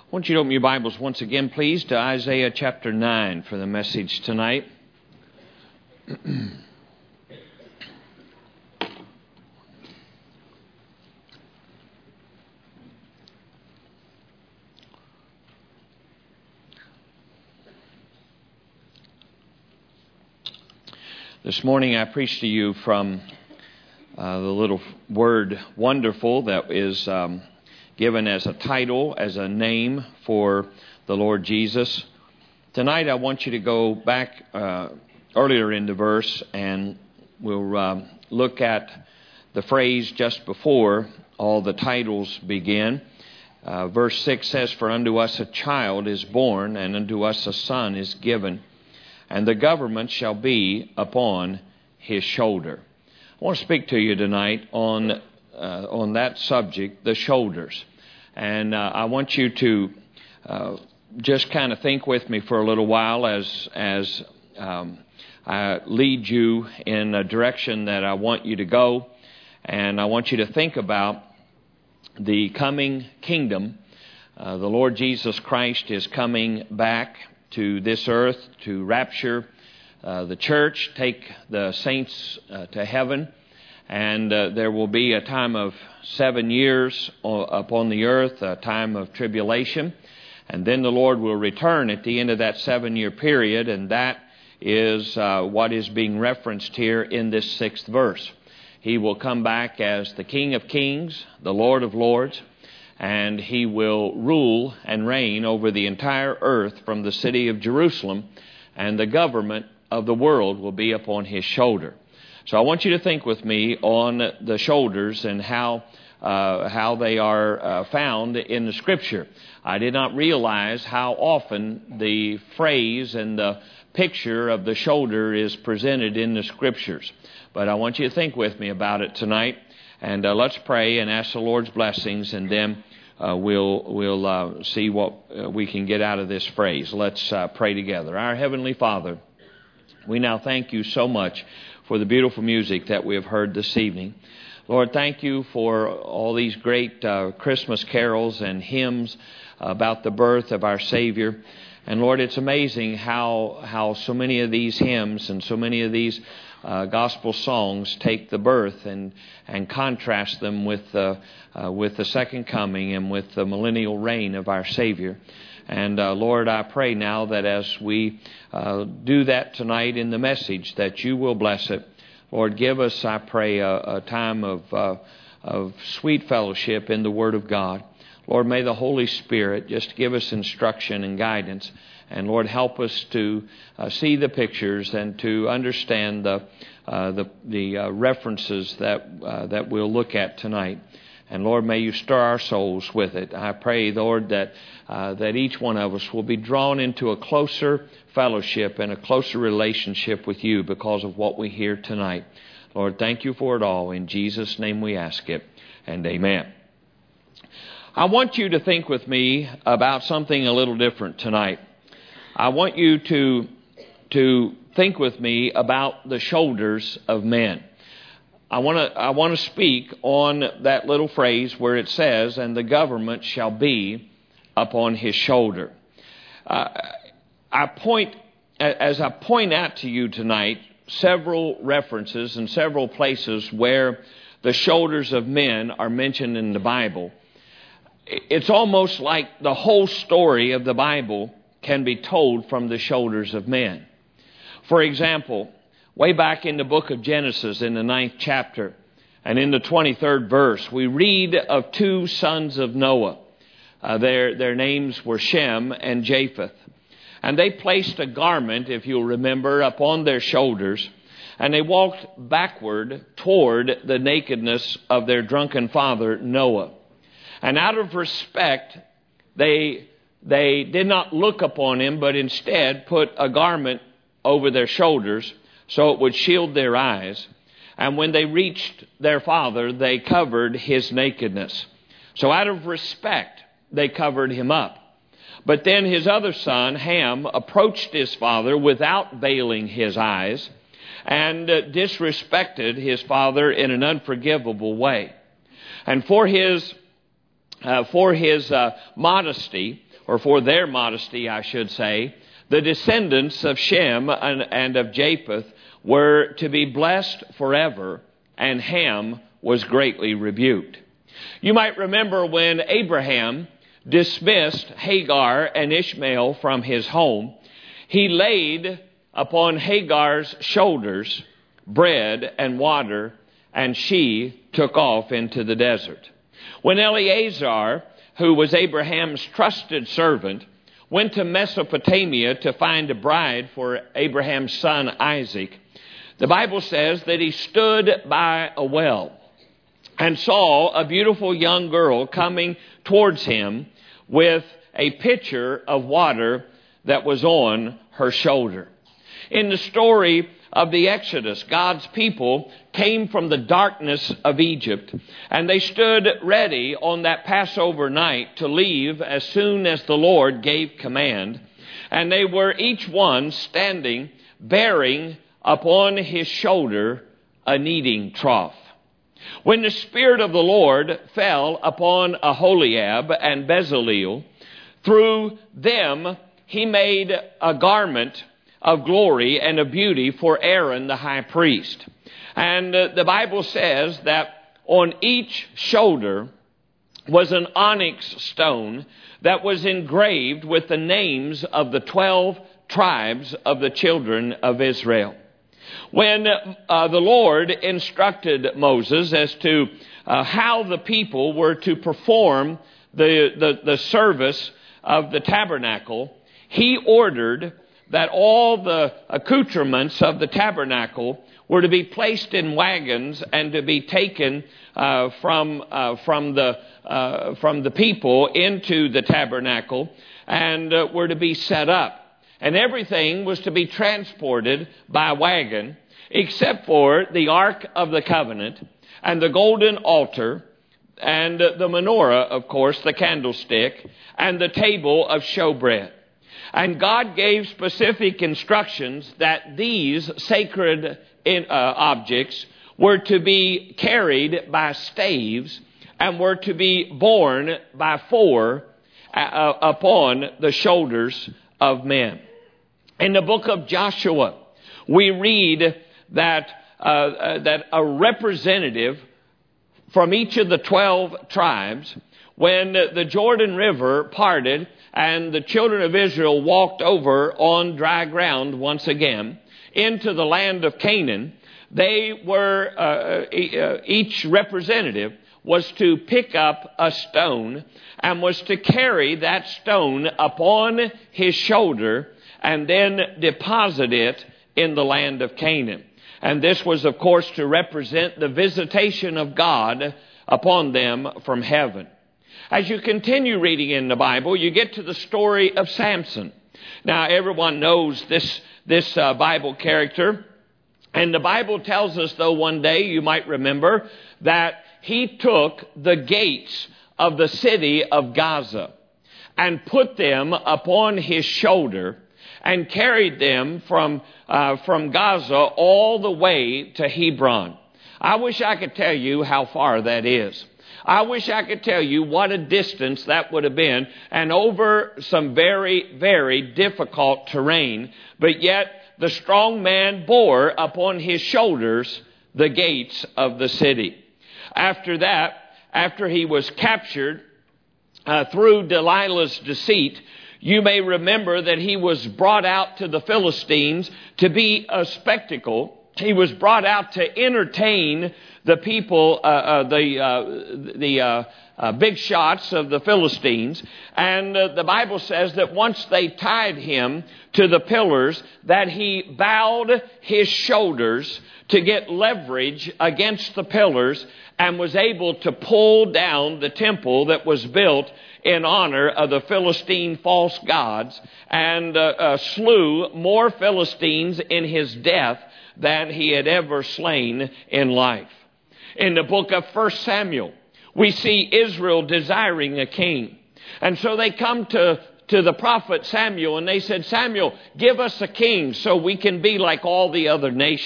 I want you to open your Bibles once again, please, to Isaiah chapter 9 for the message tonight. This morning I preached to you from the little word wonderful that is given as a title, as a name for the Lord Jesus. Tonight I want you to go back earlier in the verse, and we'll look at the phrase just before all the titles begin. Verse 6 says, "For unto us a child is born, and unto us a son is given, and the government shall be upon his shoulder." I want to speak to you tonight on that subject, the shoulders. And I want you to just kind of think with me for a little while as I lead you in a direction that I want you to go. And I want you to think about the coming kingdom. The Lord Jesus Christ is coming back to this earth to rapture the church, take the saints to heaven. And there will be a time of 7 years upon the earth, a time of tribulation. And then the Lord will return at the end of that 7-year period. And that is what is being referenced here in this 6th verse. He will come back as the King of Kings, the Lord of Lords. And He will rule and reign over the entire earth from the city of Jerusalem. And the government of the world will be upon His shoulder. So I want you to think with me on the shoulders and how they are found in the Scripture. I did not realize how often the phrase and the picture of the shoulder is presented in the Scriptures. But I want you to think with me about it tonight. And let's pray and ask the Lord's blessings, and then we'll see what we can get out of this phrase. Let's pray together. Our Heavenly Father, we now thank You so much for the beautiful music that we have heard this evening. Lord, thank You for all these great Christmas carols and hymns about the birth of our Savior. And Lord, it's amazing how so many of these hymns and so many of these gospel songs take the birth and contrast them with the second coming and with the millennial reign of our Savior. And Lord, I pray now that as we do that tonight in the message, that You will bless it. Lord, give us, I pray, a time of sweet fellowship in the Word of God. Lord, may the Holy Spirit just give us instruction and guidance. And Lord, help us to see the pictures and to understand the references that we'll look at tonight. And Lord, may You stir our souls with it. I pray, Lord, that each one of us will be drawn into a closer fellowship and a closer relationship with You because of what we hear tonight. Lord, thank You for it all. In Jesus' name we ask it, and amen. I want you to think with me about something a little different tonight. I want you to think with me about the shoulders of men. I want to speak on that little phrase where it says, "And the government shall be upon His shoulder." As I point out to you tonight, several references and several places where the shoulders of men are mentioned in the Bible. It's almost like the whole story of the Bible can be told from the shoulders of men. For example, way back in the book of Genesis, in the 9th chapter, and in the 23rd verse, we read of 2 sons of Noah. Their names were Shem and Japheth. And they placed a garment, if you'll remember, upon their shoulders, and they walked backward toward the nakedness of their drunken father, Noah. And out of respect, they did not look upon him, but instead put a garment over their shoulders so it would shield their eyes. And when they reached their father, they covered his nakedness. So out of respect, they covered him up. But then his other son, Ham, approached his father without veiling his eyes and disrespected his father in an unforgivable way. And for his for his modesty, or for their modesty, I should say, the descendants of Shem and of Japheth were to be blessed forever, and Ham was greatly rebuked. You might remember when Abraham dismissed Hagar and Ishmael from his home, he laid upon Hagar's shoulders bread and water, and she took off into the desert. When Eleazar, who was Abraham's trusted servant, went to Mesopotamia to find a bride for Abraham's son Isaac, the Bible says that he stood by a well and saw a beautiful young girl coming towards him with a pitcher of water that was on her shoulder. In the story of the Exodus, God's people came from the darkness of Egypt, and they stood ready on that Passover night to leave as soon as the Lord gave command. And they were each one standing, bearing upon his shoulder a kneading trough. When the Spirit of the Lord fell upon Aholiab and Bezaleel, through them he made a garment of glory and of beauty for Aaron the high priest. And the Bible says that on each shoulder was an onyx stone that was engraved with the names of the 12 tribes of the children of Israel. When the Lord instructed Moses as to how the people were to perform the service of the tabernacle, he ordered that all the accoutrements of the tabernacle were to be placed in wagons and to be taken from the people into the tabernacle, and were to be set up. And everything was to be transported by wagon, except for the Ark of the Covenant and the golden altar and the menorah, of course, the candlestick, and the table of showbread. And God gave specific instructions that these sacred objects were to be carried by staves and were to be borne by 4 upon the shoulders of men. In the book of Joshua, we read that a representative from each of the 12 tribes, when the Jordan River parted and the children of Israel walked over on dry ground once again into the land of Canaan, they were, each representative was to pick up a stone and was to carry that stone upon his shoulder and then deposit it in the land of Canaan. And this was, of course, to represent the visitation of God upon them from heaven. As you continue reading in the Bible, you get to the story of Samson. Now, everyone knows this Bible character. And the Bible tells us, though, one day, you might remember, that he took the gates of the city of Gaza and put them upon his shoulder and carried them from Gaza all the way to Hebron. I wish I could tell you how far that is. I wish I could tell you what a distance that would have been, and over some very, very difficult terrain. But yet the strong man bore upon his shoulders the gates of the city. After that, after he was captured through Delilah's deceit, you may remember that he was brought out to the Philistines to be a spectacle. He was brought out to entertain the people, the big shots of the Philistines. And the Bible says that once they tied him to the pillars, that he bowed his shoulders to get leverage against the pillars and was able to pull down the temple that was built in honor of the Philistine false gods, and slew more Philistines in his death than he had ever slain in life. In the book of 1 Samuel, we see Israel desiring a king. And so they come to the prophet Samuel, and they said, "Samuel, give us a king so we can be like all the other nations."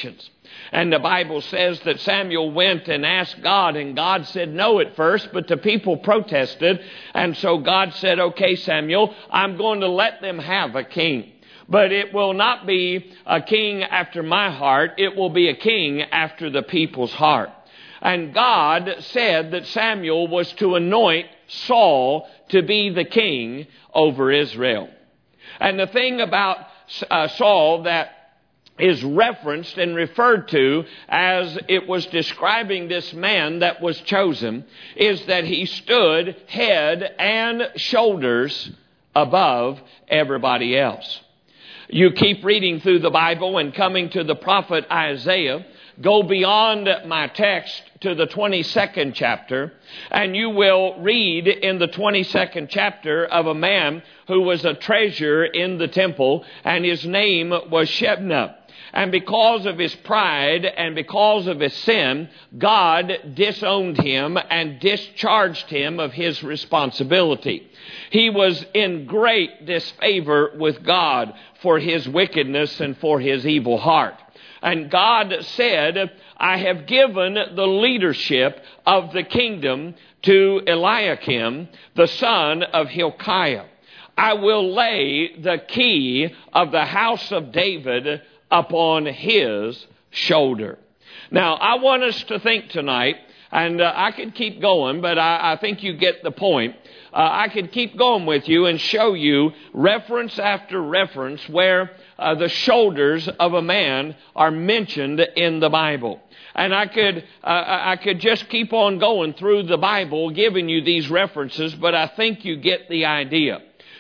And the Bible says that Samuel went and asked God, and God said no at first, but the people protested. And so God said, okay, Samuel, I'm going to let them have a king. But it will not be a king after my heart. It will be a king after the people's heart. And God said that Samuel was to anoint Saul to be the king over Israel. And the thing about Saul that is referenced and referred to as it was describing this man that was chosen is that he stood head and shoulders above everybody else. You keep reading through the Bible and coming to the prophet Isaiah, go beyond my text to the 22nd chapter, and you will read in the 22nd chapter of a man who was a treasurer in the temple, and his name was Shebna. And because of his pride and because of his sin, God disowned him and discharged him of his responsibility. He was in great disfavor with God for his wickedness and for his evil heart. And God said, I have given the leadership of the kingdom to Eliakim, the son of Hilkiah. I will lay the key of the house of David upon his shoulder. Now, I want us to think tonight, and I could keep going, but I think you get the point. I could keep going with you and show you reference after reference where the shoulders of a man are mentioned in the Bible. And I could just keep on going through the Bible giving you these references, but I think you get the idea.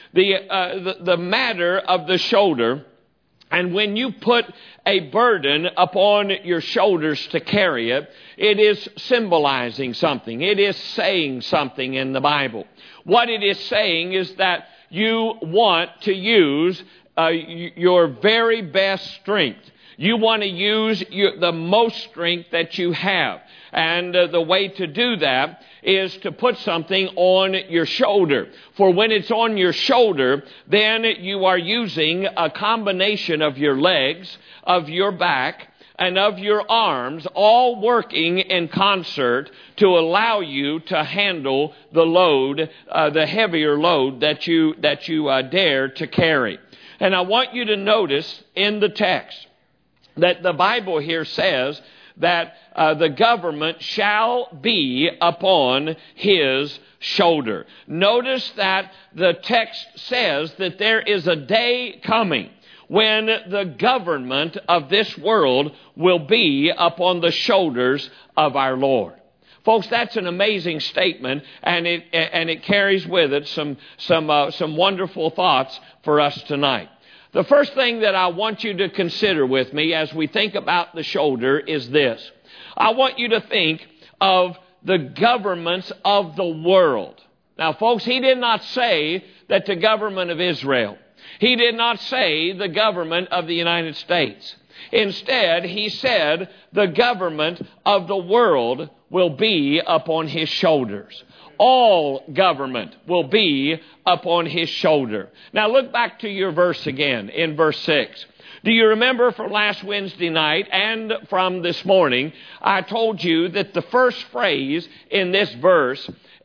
The matter of the shoulder. And when you put a burden upon your shoulders to carry it, it is symbolizing something. It is saying something in the Bible. What it is saying is that you want to use your very best strength. You want to use the most strength that you have. And the way to do that is to put something on your shoulder. For when it's on your shoulder, then you are using a combination of your legs, of your back, and of your arms, all working in concert to allow you to handle the load, the heavier load that you dare to carry. And I want you to notice in the text that the Bible here says that the government shall be upon his shoulder. Notice that the text says that there is a day coming when the government of this world will be upon the shoulders of our Lord. Folks, that's an amazing statement, and it carries with it some wonderful thoughts for us tonight. The first thing that I want you to consider with me as we think about the shoulder is this. I want you to think of the governments of the world. Now, folks, he did not say that the government of Israel. He did not say the government of the United States. Instead, he said the government of the world will be upon his shoulders. All government will be upon his shoulder. Now look back to your verse again in verse 6. Do you remember from last Wednesday night and from this morning, I told you that the first phrase in this verse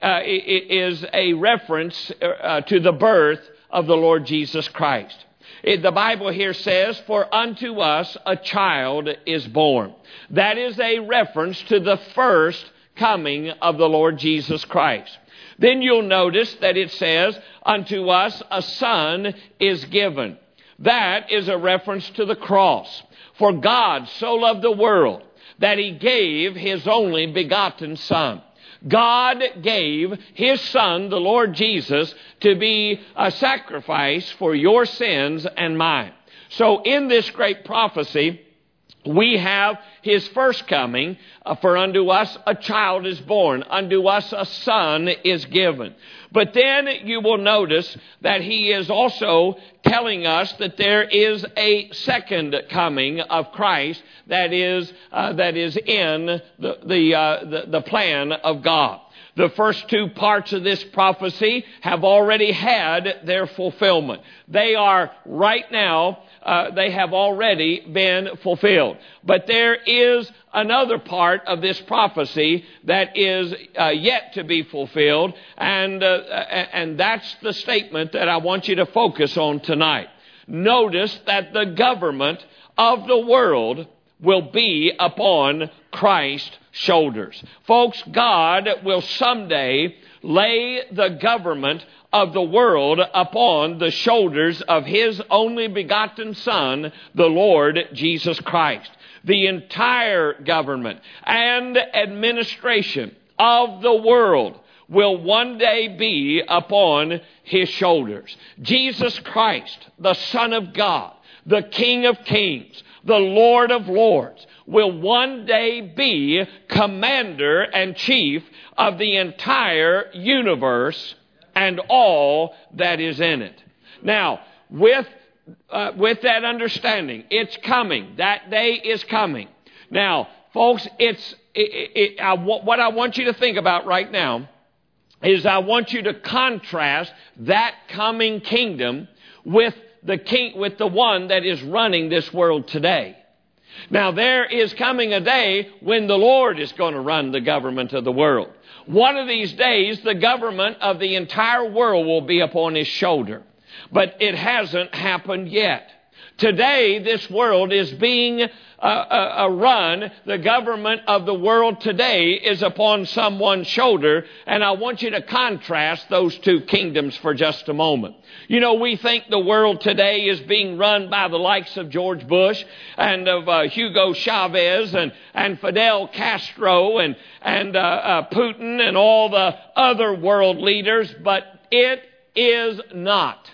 is a reference to the birth of the Lord Jesus Christ. The Bible here says, for unto us a child is born. That is a reference to the first coming of the Lord Jesus Christ. Then you'll notice that it says, unto us a son is given. That is a reference to the cross. For God so loved the world that he gave his only begotten Son. God gave his Son, the Lord Jesus, to be a sacrifice for your sins and mine. So in this great prophecy, we have his first coming, for unto us a child is born, unto us a son is given. But then you will notice that he is also telling us that there is a second coming of Christ that is in the plan of God. The first two parts of this prophecy have already had their fulfillment. They are right now, they have already been fulfilled. But there is another part of this prophecy that is yet to be fulfilled, and that's the statement that I want you to focus on tonight. Notice that the government of the world will be upon Christ's shoulders. Folks, God will someday lay the government of the world upon the shoulders of His only begotten Son, the Lord Jesus Christ. The entire government and administration of the world will one day be upon His shoulders. Jesus Christ, the Son of God, the King of Kings, the Lord of Lords, will one day be commander and chief of the entire universe and all that is in it. Now, with that understanding, it's coming. That day is coming. Now, folks, what I want you to think about right now is I want you to contrast that coming kingdom with the one that is running this world today. Now, there is coming a day when the Lord is going to run the government of the world. One of these days, the government of the entire world will be upon His shoulder. But it hasn't happened yet. Today, this world is being run. The government of the world today is upon someone's shoulder. And I want you to contrast those two kingdoms for just a moment. You know, we think the world today is being run by the likes of George Bush and of Hugo Chavez and Fidel Castro and Putin and all the other world leaders. But it is not.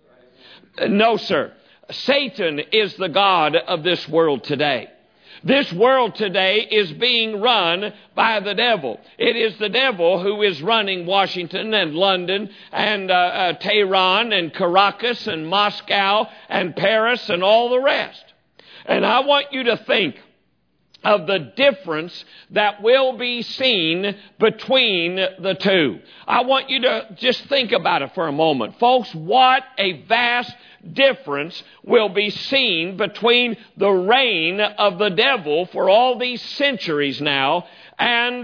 No, sir. Satan is the god of this world today. This world today is being run by the devil. It is the devil who is running Washington and London and Tehran and Caracas and Moscow and Paris and all the rest. And I want you to think of the difference that will be seen between the two. I want you to just think about it for a moment. Folks, what a vast difference will be seen between the reign of the devil for all these centuries now and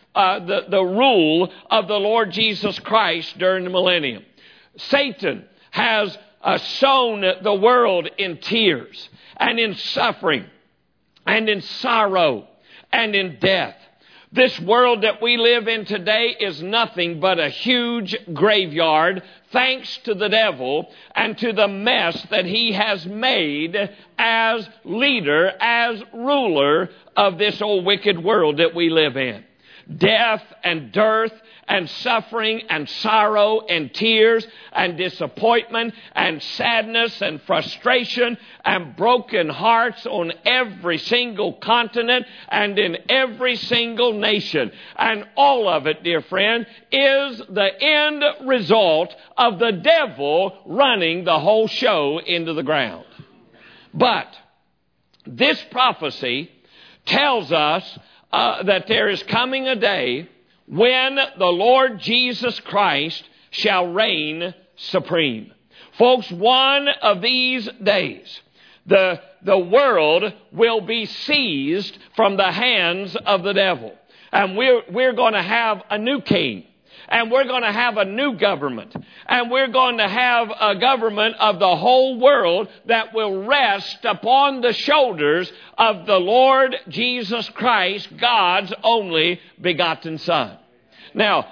the rule of the Lord Jesus Christ during the millennium. Satan has sown the world in tears and in suffering and in sorrow and in death. This world that we live in today is nothing but a huge graveyard, thanks to the devil and to the mess that he has made as leader, as ruler of this old wicked world that we live in. Death and dearth and suffering and sorrow and tears and disappointment and sadness and frustration and broken hearts on every single continent and in every single nation. And all of it, dear friend, is the end result of the devil running the whole show into the ground. But this prophecy tells us that there is coming a day when the Lord Jesus Christ shall reign supreme. Folks, one of these days, the world will be seized from the hands of the devil. And we're going to have a new king. And we're going to have a new government. And we're going to have a government of the whole world that will rest upon the shoulders of the Lord Jesus Christ, God's only begotten Son. Now,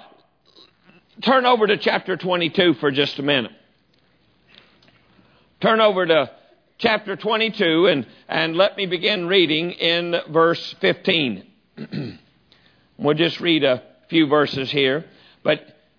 turn over to chapter 22 for just a minute. Turn over to chapter 22 and let me begin reading in verse 15. We'll just read a few verses here. But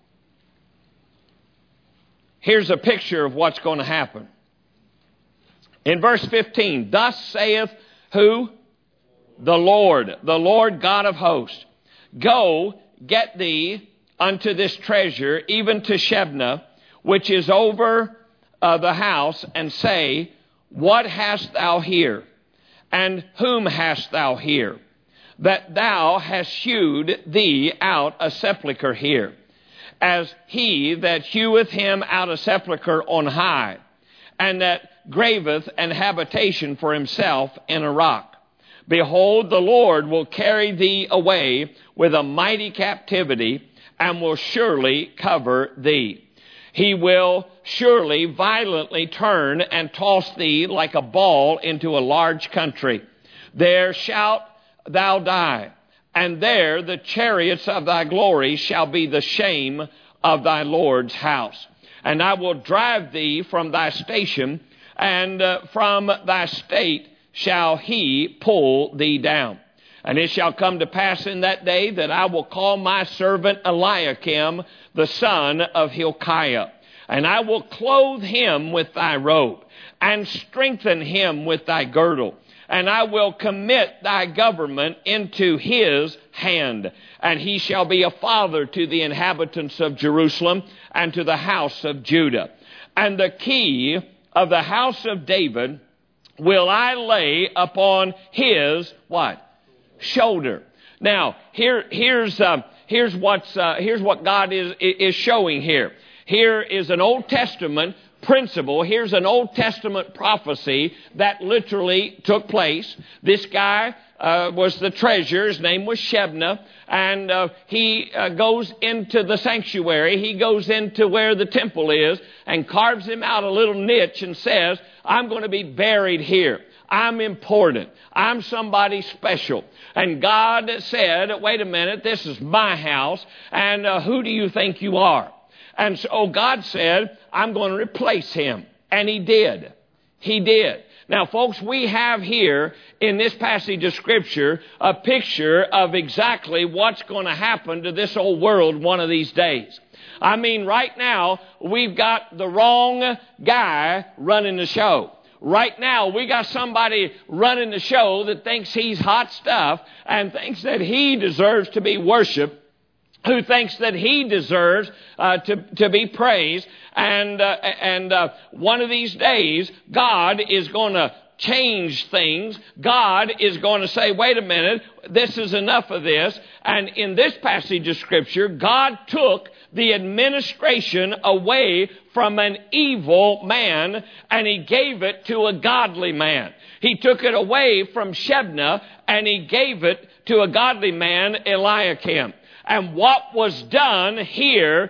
here's a picture of what's going to happen. In verse 15, thus saith who? The Lord God of hosts. Go, get thee unto this treasure, even to Shebna, which is over the house, and say, what hast thou here? And whom hast thou here? that thou hast hewed thee out a sepulchre here, as he that heweth him out a sepulchre on high, and that graveth an habitation for himself in a rock. Behold, the Lord will carry thee away with a mighty captivity, and will surely cover thee. He will surely violently turn and toss thee like a ball into a large country. There shalt thou die, and there the chariots of thy glory shall be the shame of thy Lord's house. And I will drive thee from thy station, and from thy state shall he pull thee down. And it shall come to pass in that day that I will call my servant Eliakim, the son of Hilkiah, and I will clothe him with thy robe, and strengthen him with thy girdle, and I will commit thy government into his hand. And he shall be a father to the inhabitants of Jerusalem and to the house of Judah. And the key of the house of David will I lay upon his, what? Shoulder. Now, here's what God is showing here. Here is an Old Testament principle. Here's an Old Testament prophecy that literally took place. This guy was the treasurer. His name was Shebna. And he goes into the sanctuary. He goes into where the temple is and carves him out a little niche and says, I'm going to be buried here. I'm important. I'm somebody special. And God said, wait a minute, this is my house. And who do you think you are? And so God said, I'm going to replace him. And he did. He did. Now, folks, we have here in this passage of Scripture a picture of exactly what's going to happen to this old world one of these days. I mean, right now, we've got the wrong guy running the show. Right now, we got somebody running the show that thinks he's hot stuff and thinks that he deserves to be worshiped, who thinks that he deserves to be praised. And one of these days, God is going to change things. God is going to say, wait a minute, this is enough of this. And in this passage of Scripture, God took the administration away from an evil man, and he gave it to a godly man. He took it away from Shebna, and he gave it to a godly man, Eliakim. And what was done here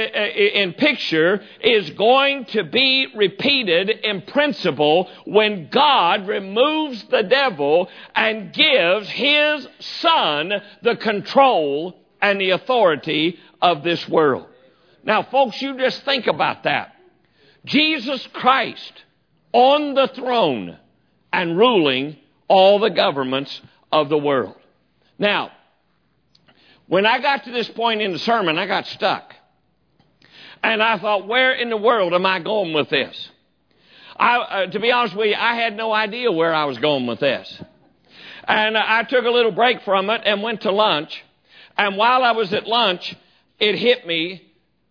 in picture is going to be repeated in principle when God removes the devil and gives his Son the control and the authority of this world. Now, folks, you just think about that. Jesus Christ on the throne and ruling all the governments of the world. Now, when I got to this point in the sermon, I got stuck. And I thought, where in the world am I going with this? To be honest with you, I had no idea where I was going with this. And I took a little break from it and went to lunch. And while I was at lunch, it hit me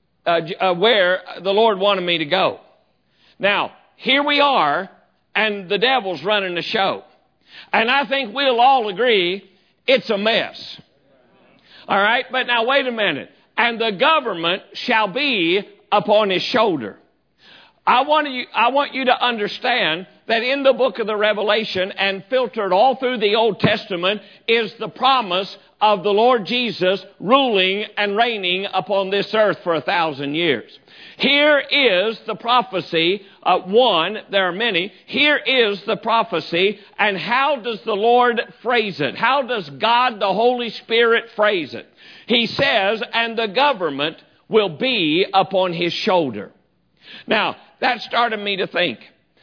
where the Lord wanted me to go. Now, here we are, and the devil's running the show. And I think we'll all agree it's a mess. All right, but now wait a minute. And the government shall be upon his shoulder. I want you to understand that in the book of the Revelation and filtered all through the Old Testament is the promise of the Lord Jesus ruling and reigning upon this earth for 1,000 years. Here is the prophecy. There are many. Here is the prophecy. And how does the Lord phrase it? How does God, the Holy Spirit, phrase it? He says, and the government will be upon his shoulder. Now, that started me to think.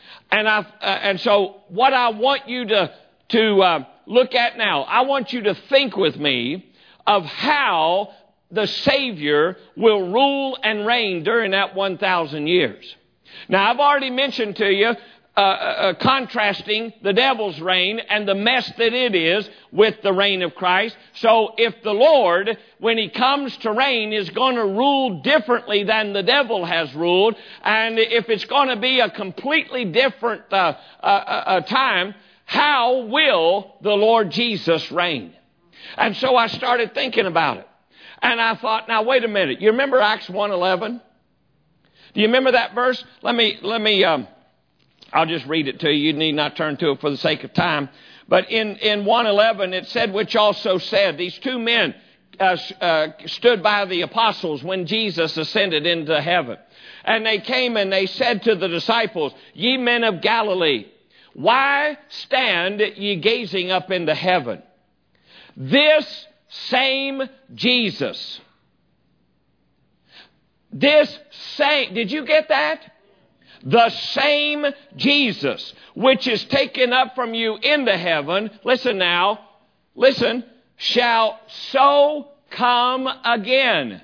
And so what I want you to look at now, I want you to think with me of how the Savior will rule and reign during that 1,000 years. Now, I've already mentioned to you, contrasting the devil's reign and the mess that it is with the reign of Christ. So if the Lord, when he comes to reign, is going to rule differently than the devil has ruled, and if it's going to be a completely different time, how will the Lord Jesus reign? And so I started thinking about it. And I thought, now wait a minute. You remember Acts 1:11? Do you remember that verse? I'll just read it to you. You need not turn to it for the sake of time. But in 1:11 it said, which also said, these two men stood by the apostles when Jesus ascended into heaven. And they came and they said to the disciples, ye men of Galilee, why stand ye gazing up into heaven? This same Jesus. Did you get that? The same Jesus, which is taken up from you into heaven, listen now, shall so come again.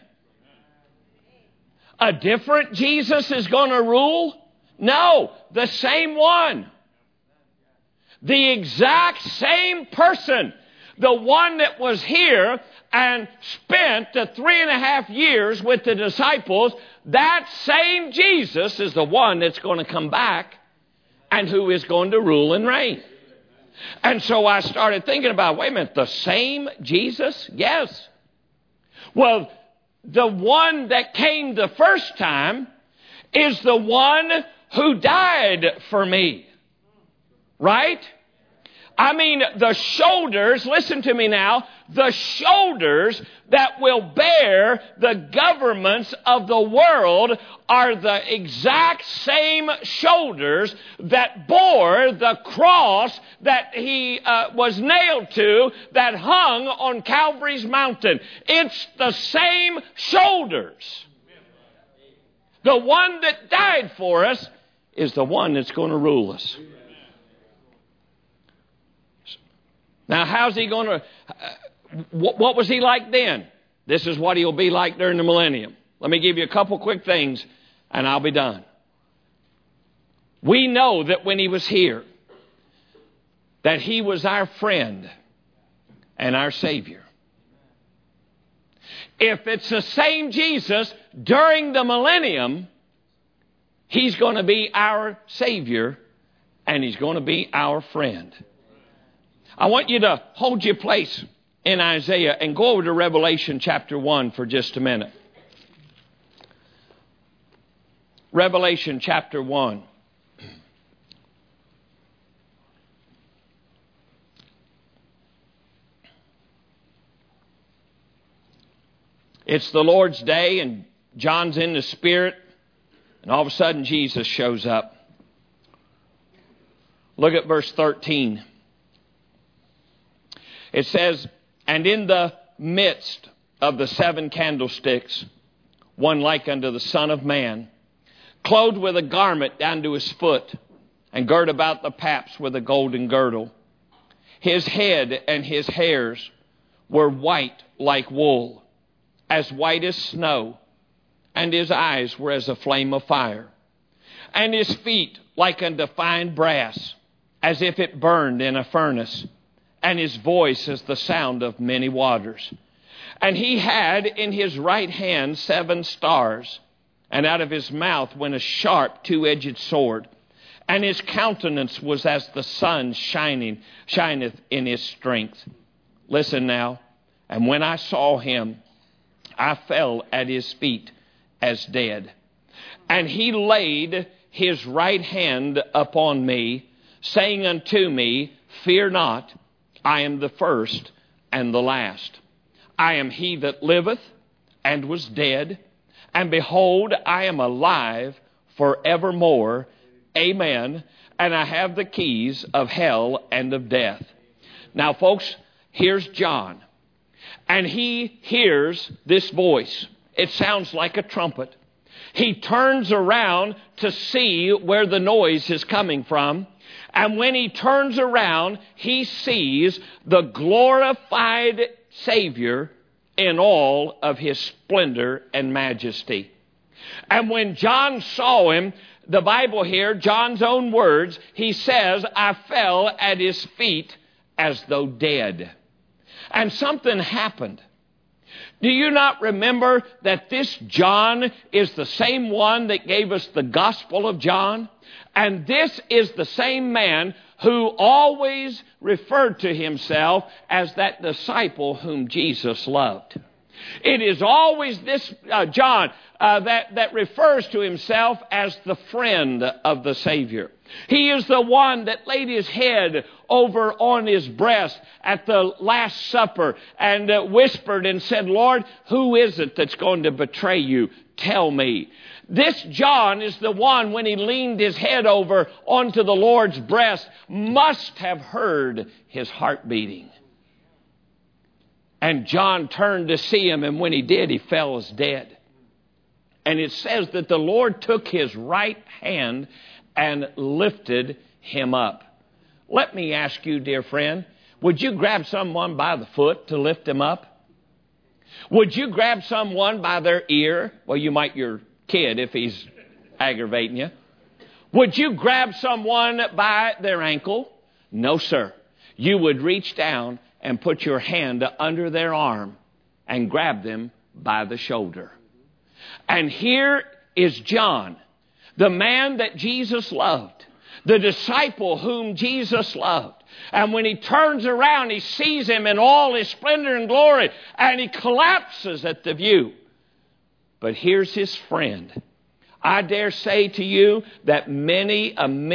A different Jesus is going to rule? No, the same one. The exact same person. The one that was here and spent the 3.5 years with the disciples, that same Jesus is the one that's going to come back and who is going to rule and reign. And so I started thinking about, wait a minute, the same Jesus? Yes. Well, the one that came the first time is the one who died for me. Right? I mean, the shoulders, listen to me now, the shoulders that will bear the governments of the world are the exact same shoulders that bore the cross that he was nailed to, that hung on Calvary's mountain. It's the same shoulders. The one that died for us is the one that's going to rule us. Now, how's he going to... what was he like then? This is what he'll be like during the millennium. Let me give you a couple quick things, and I'll be done. We know that when he was here, that he was our friend and our Savior. If it's the same Jesus during the millennium, he's going to be our Savior, and he's going to be our friend. I want you to hold your place in Isaiah and go over to Revelation chapter 1 for just a minute. Revelation chapter 1. It's the Lord's day and John's in the Spirit, and all of a sudden Jesus shows up. Look at verse 13. It says, and in the midst of the 7 candlesticks, one like unto the Son of Man, clothed with a garment down to his foot, and girt about the paps with a golden girdle. His head and his hairs were white like wool, as white as snow, and his eyes were as a flame of fire. And his feet like unto fine brass, as if it burned in a furnace. And his voice is the sound of many waters. And he had in his right hand 7 stars, and out of his mouth went a sharp 2-edged sword. And his countenance was as the sun shineth in his strength. Listen now. And when I saw him, I fell at his feet as dead. And he laid his right hand upon me, saying unto me, fear not. I am the first and the last. I am he that liveth and was dead. And behold, I am alive forevermore. Amen. And I have the keys of hell and of death. Now, folks, here's John. And he hears this voice. It sounds like a trumpet. He turns around to see where the noise is coming from. And when he turns around, he sees the glorified Savior in all of his splendor and majesty. And when John saw him, the Bible here, John's own words, he says, I fell at his feet as though dead. And something happened. Do you not remember that this John is the same one that gave us the Gospel of John? And this is the same man who always referred to himself as that disciple whom Jesus loved. It is always this John that refers to himself as the friend of the Savior. He is the one that laid his head over on his breast at the Last Supper and whispered and said, Lord, who is it that's going to betray you? Tell me. This John is the one, when he leaned his head over onto the Lord's breast, must have heard his heart beating. And John turned to see him, and when he did, he fell as dead. And it says that the Lord took his right hand and lifted him up. Let me ask you, dear friend, would you grab someone by the foot to lift him up? Would you grab someone by their ear? Well, you might your kid if he's aggravating you. Would you grab someone by their ankle? No, sir. You would reach down and put your hand under their arm and grab them by the shoulder. And here is John, the man that Jesus loved, the disciple whom Jesus loved. And when he turns around, he sees him in all his splendor and glory, and he collapses at the view. But here's his friend. I dare say to you that many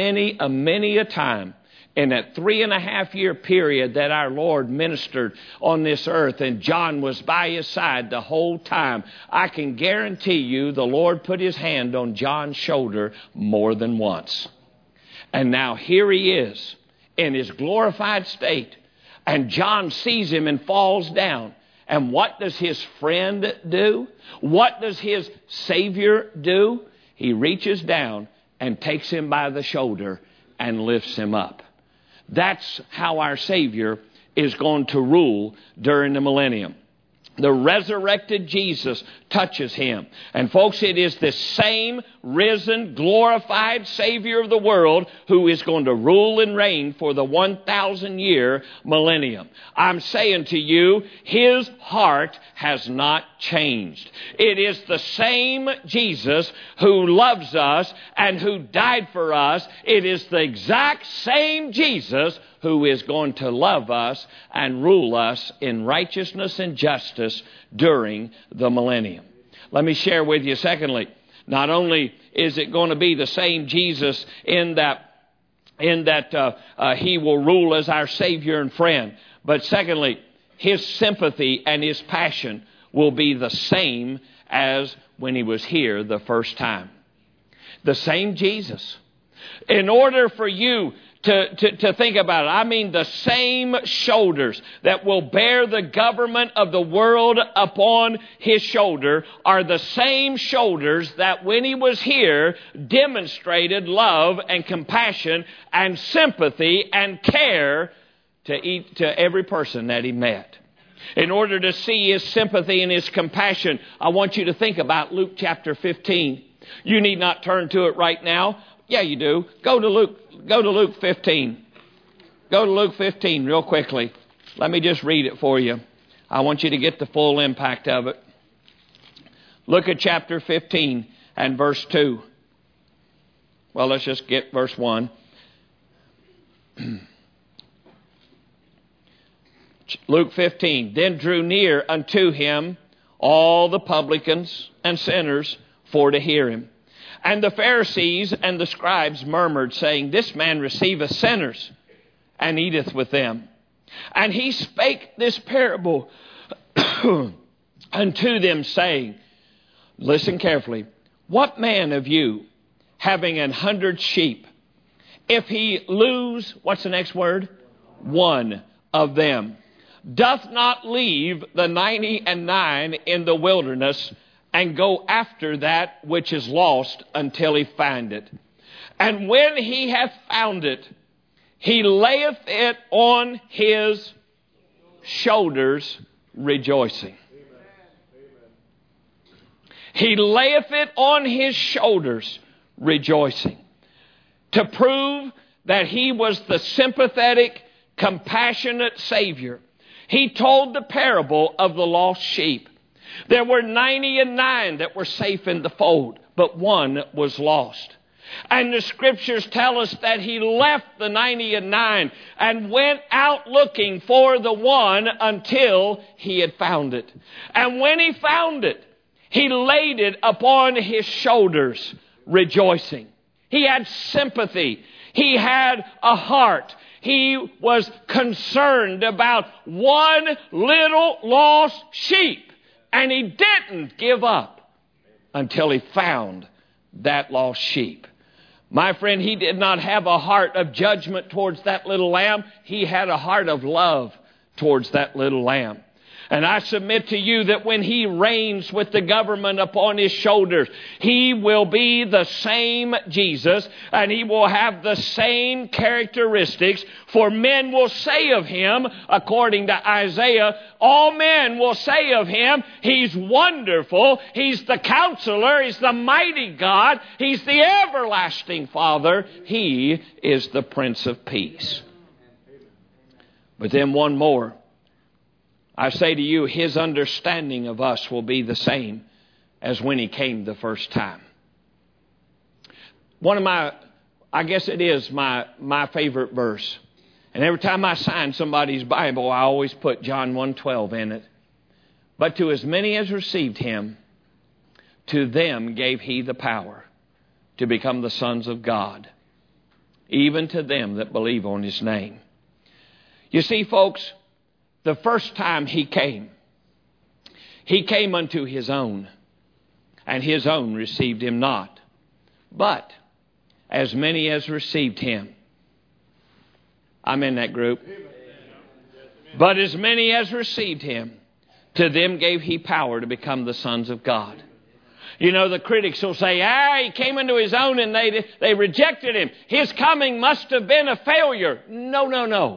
a time in that 3.5-year period that our Lord ministered on this earth and John was by his side the whole time, I can guarantee you the Lord put his hand on John's shoulder more than once. And now here he is in his glorified state, and John sees him and falls down. And what does his friend do? What does his Savior do? He reaches down and takes him by the shoulder and lifts him up. That's how our Savior is going to rule during the millennium. The resurrected Jesus touches him. And folks, it is the same risen, glorified Savior of the world who is going to rule and reign for the 1,000-year millennium. I'm saying to you, his heart has not changed. It is the same Jesus who loves us and who died for us. It is the exact same Jesus who is going to love us and rule us in righteousness and justice during the millennium. Let me share with you, secondly, not only is it going to be the same Jesus in that he will rule as our Savior and friend, but secondly, his sympathy and his passion will be the same as when he was here the first time. The same Jesus. In order for you to think about it, I mean the same shoulders that will bear the government of the world upon his shoulder are the same shoulders that when he was here demonstrated love and compassion and sympathy and care to every person that he met. In order to see his sympathy and his compassion, I want you to think about Luke chapter 15. You need not turn to it right now. Yeah, you do. Go to Luke 15. Go to Luke 15 real quickly. Let me just read it for you. I want you to get the full impact of it. Look at chapter 15 and verse 2. Well, let's just get verse 1. Luke 15. Then drew near unto him all the publicans and sinners for to hear him. And the Pharisees and the scribes murmured, saying, This man receiveth sinners and eateth with them. And he spake this parable unto them, saying, Listen carefully. What man of you, having 100 sheep, if he lose, what's the next word? One of them, doth not leave the 99 in the wilderness, and go after that which is lost until he find it. And when he hath found it, he layeth it on his shoulders, rejoicing. He layeth it on his shoulders, rejoicing. To prove that he was the sympathetic, compassionate Savior. He told the parable of the lost sheep. There were 99 that were safe in the fold, but one was lost. And the Scriptures tell us that he left the 99 and went out looking for the one until he had found it. And when he found it, he laid it upon his shoulders, rejoicing. He had sympathy. He had a heart. He was concerned about one little lost sheep. And he didn't give up until he found that lost sheep. My friend, he did not have a heart of judgment towards that little lamb. He had a heart of love towards that little lamb. And I submit to you that when he reigns with the government upon his shoulders, he will be the same Jesus, and he will have the same characteristics. For men will say of him, according to Isaiah, all men will say of him, he's wonderful, he's the counselor, he's the mighty God, he's the everlasting Father, he is the Prince of Peace. But then one more. I say to you, his understanding of us will be the same as when he came the first time. One of my favorite verse. And every time I sign somebody's Bible, I always put John 1:12 in it. But to as many as received him, to them gave he the power to become the sons of God, even to them that believe on his name. You see, folks, the first time he came unto his own, and his own received him not. But as many as received him, I'm in that group. But as many as received him, to them gave he power to become the sons of God. You know, the critics will say, he came into his own and they rejected him. His coming must have been a failure. No.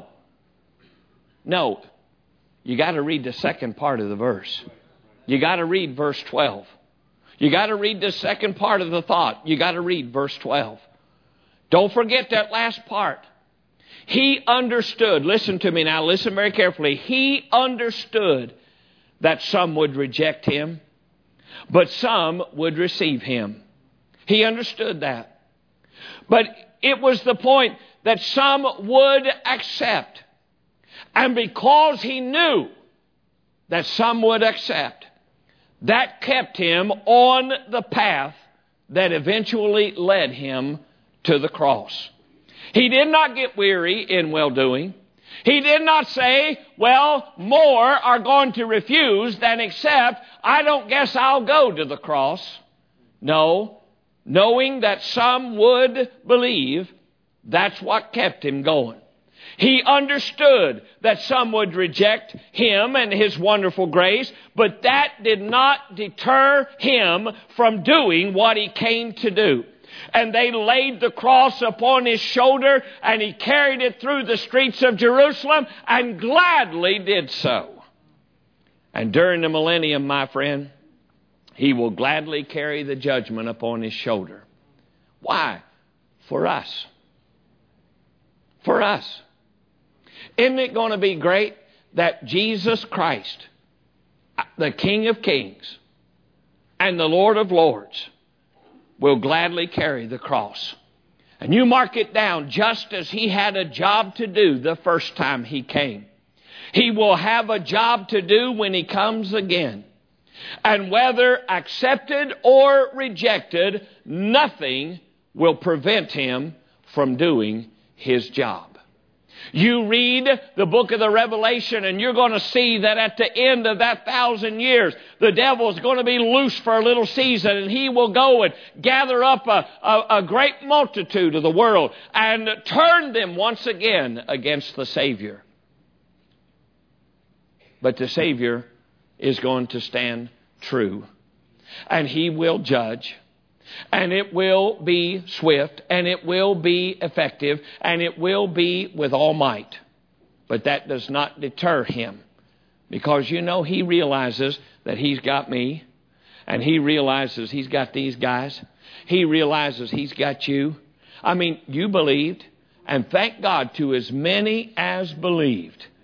No. You got to read the second part of the verse. You got to read verse 12. You got to read the second part of the thought. You got to read verse 12. Don't forget that last part. He understood. Listen to me now. Listen very carefully. He understood that some would reject him, but some would receive him. He understood that. But it was the point that some would accept. And because he knew that some would accept, that kept him on the path that eventually led him to the cross. He did not get weary in well-doing. He did not say, well, more are going to refuse than accept. I don't guess I'll go to the cross. No, knowing that some would believe, that's what kept him going. He understood that some would reject him and his wonderful grace, but that did not deter him from doing what he came to do. And they laid the cross upon his shoulder, and he carried it through the streets of Jerusalem, and gladly did so. And during the millennium, my friend, he will gladly carry the judgment upon his shoulder. Why? For us. For us. Isn't it going to be great that Jesus Christ, the King of Kings and the Lord of Lords, will gladly carry the cross? And you mark it down, just as he had a job to do the first time he came, he will have a job to do when he comes again. And whether accepted or rejected, nothing will prevent him from doing his job. You read the book of the Revelation, and you're going to see that at the end of that 1,000 years, the devil is going to be loose for a little season, and he will go and gather up a great multitude of the world and turn them once again against the Savior. But the Savior is going to stand true, and he will judge. And it will be swift, and it will be effective, and it will be with all might. But that does not deter him. Because, you know, he realizes that he's got me, and he realizes he's got these guys. He realizes he's got you. I mean, you believed, and thank God to as many as believed,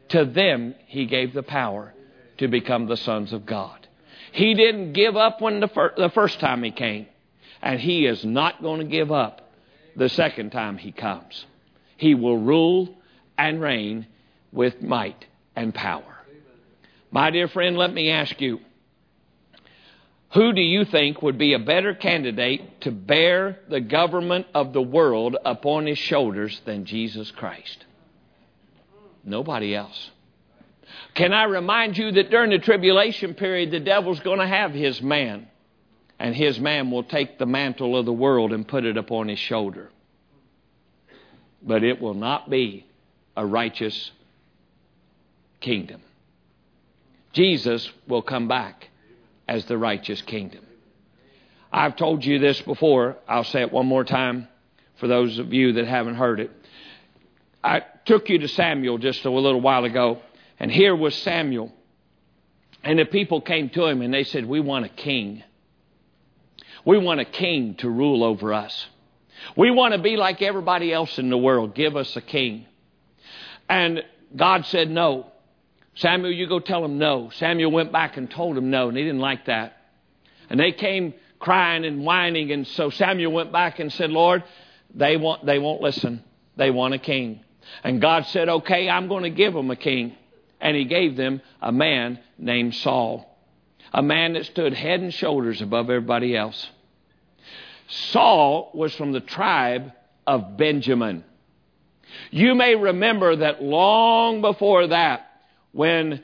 To them He gave the power to become the sons of God. He didn't give up when the first time He came. And He is not going to give up the second time He comes. He will rule and reign with might and power. My dear friend, let me ask you, who do you think would be a better candidate to bear the government of the world upon His shoulders than Jesus Christ? Nobody else. Can I remind you that during the tribulation period, the devil's going to have his man. And his man will take the mantle of the world and put it upon his shoulder. But it will not be a righteous kingdom. Jesus will come back as the righteous kingdom. I've told you this before. I'll say it one more time for those of you that haven't heard it. I took you to Samuel just a little while ago. And here was Samuel. And the people came to him and they said, we want a king. We want a king to rule over us. We want to be like everybody else in the world. Give us a king. And God said no. Samuel, you go tell them no. Samuel went back and told them no, and they didn't like that. And they came crying and whining, and so Samuel went back and said, Lord, they won't listen. They want a king. And God said, okay, I'm going to give them a king. And He gave them a man named Saul. A man that stood head and shoulders above everybody else. Saul was from the tribe of Benjamin. You may remember that long before that, when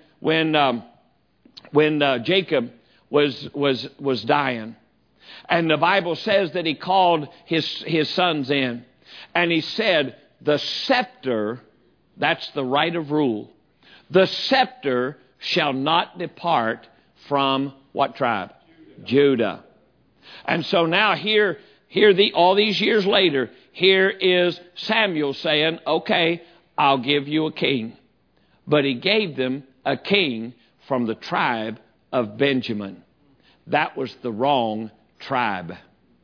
Jacob was dying, and the Bible says that he called his sons in, and he said, the scepter, that's the right of rule, the scepter shall not depart from what tribe? Judah. And so now here all these years later, here is Samuel saying, okay, I'll give you a king. But he gave them a king from the tribe of Benjamin. That was the wrong tribe.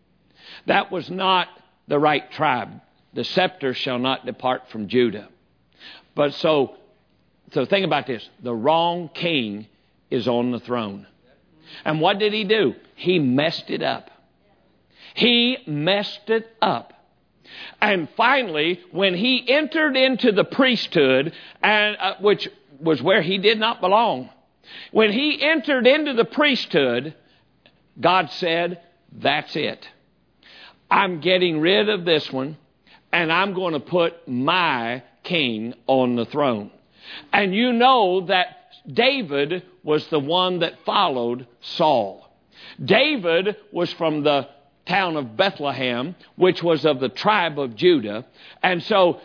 That was not the right tribe. The scepter shall not depart from Judah. But so think about this. The wrong king is on the throne. And what did he do? He messed it up. He messed it up. And finally, when he entered into the priesthood, and which was where he did not belong, when he entered into the priesthood, God said, that's it. I'm getting rid of this one, and I'm going to put my king on the throne. And you know that David was the one that followed Saul. David was from the town of Bethlehem, which was of the tribe of Judah. And so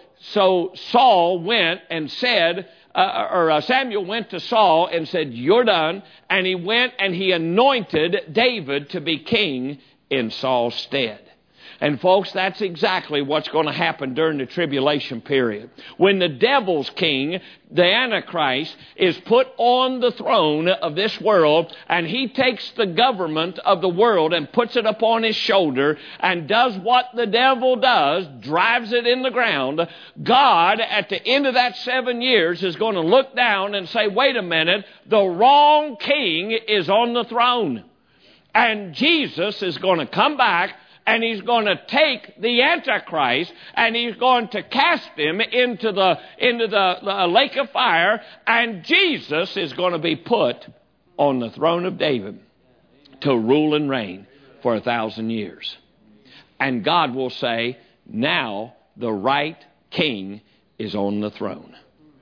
Saul went and said, Samuel went to Saul and said, you're done. And he went and he anointed David to be king in Saul's stead. And folks, that's exactly what's going to happen during the tribulation period. When the devil's king, the Antichrist, is put on the throne of this world, and he takes the government of the world and puts it upon his shoulder and does what the devil does, drives it in the ground, God, at the end of that 7 years, is going to look down and say, wait a minute, the wrong king is on the throne. And Jesus is going to come back, and He's going to take the Antichrist and He's going to cast him into the lake of fire. And Jesus is going to be put on the throne of David to rule and reign for 1,000 years. And God will say, now the right king is on the throne.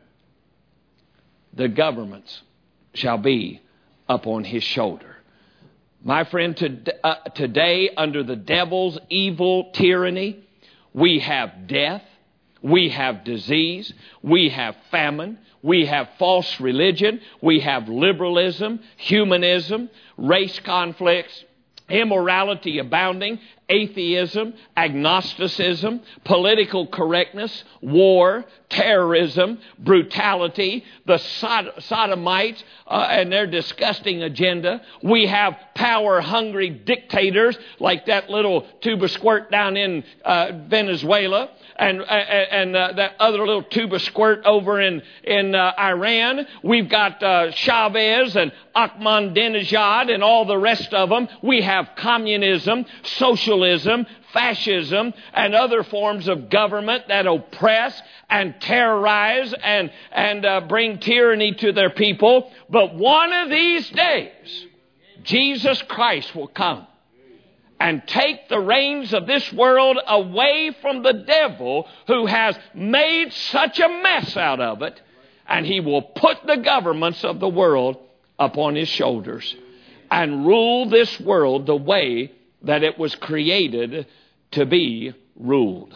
The governments shall be upon His shoulder. My friend, today, under the devil's evil tyranny, we have death, we have disease, we have famine, we have false religion, we have liberalism, humanism, race conflicts, immorality abounding, atheism, agnosticism, political correctness, war, terrorism, brutality, the sodomites and their disgusting agenda. We have power-hungry dictators like that little tuba squirt down in Venezuela. And that other little tuba squirt over in Iran. We've got Chavez and Ahmadinejad and all the rest of them. We have communism, socialism, fascism, and other forms of government that oppress and terrorize and bring tyranny to their people. But one of these days, Jesus Christ will come and take the reins of this world away from the devil who has made such a mess out of it. And he will put the governments of the world upon his shoulders and rule this world the way that it was created to be ruled.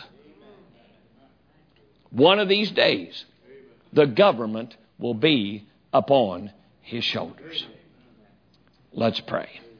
One of these days, the government will be upon his shoulders. Let's pray.